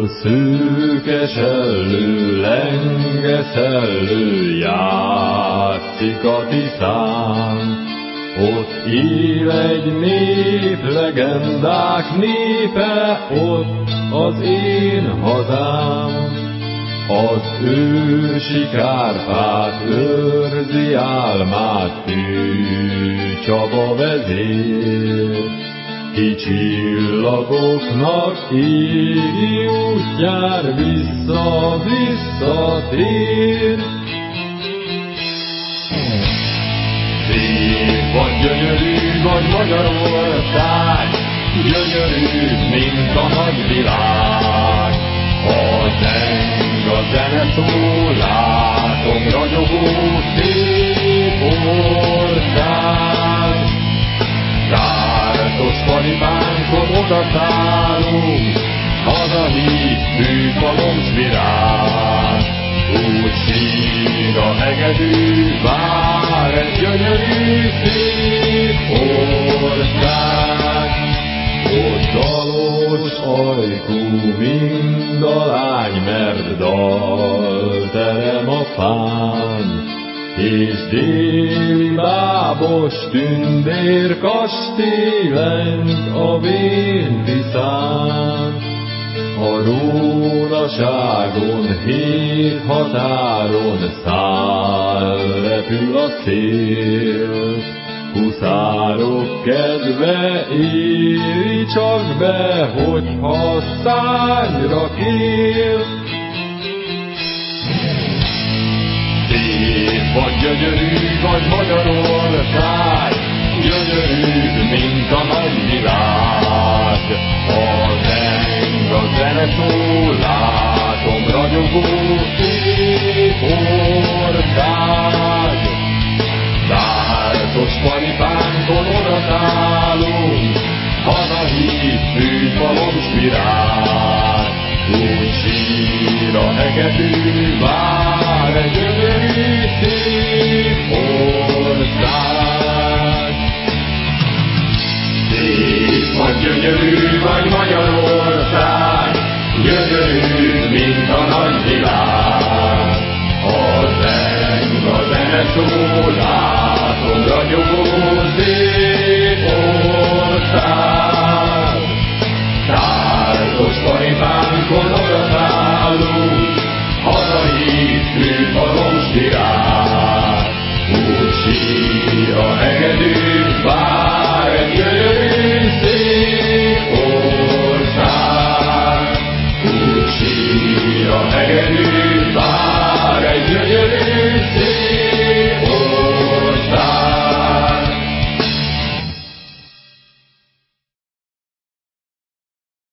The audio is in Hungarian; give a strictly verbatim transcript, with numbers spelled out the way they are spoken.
szűkes ellő, lenge szellő, játszik a Tiszán. Ott él egy nép, legendák népe, ott az én hazám. Az ősi Kárpát őrzi álmát, ő Csaba vezér. Ki csillagoknak égi útjár vissza-visszatér. Szép vagy, gyönyörű vagy Magyarország, gyönyörű, mint a nagyvilág. A zeng, a zene szól, látom ragyogó szép ország. Kártos paripánkon odaszállunk, hazahív bűfalom s virág. Úgy sír a hegedű, vár egy gyönyörű szép ország. Ott dalos ajkú mind a lány, mert dal terem a fán, és déli bábos tündér kastély leng a vén Tiszán. A rólaságon hét határon száll, repül a szél. Huszárok kedve éri csak be, hogyha szárnyra kél. Szép vagy, gyönyörű vagy Magyarország, gyönyörű, mint a nagyvilág. A zeng, a zene szól, látom ragyogó szép ország. Tártos paripánkon odaszállunk, hazahív bűfalom s virág. Úgy sír a hegedű, vár egy gyönyörű szép ország. Szép vagy, gyönyörű vagy Magyarország, gyönyörű, mint a nagyvilág. A zeng, a zene szól, látom ragyogó szép ország. Tártos paripánkon odaszállunk, hazahív bűfalom s virág. Úgy sír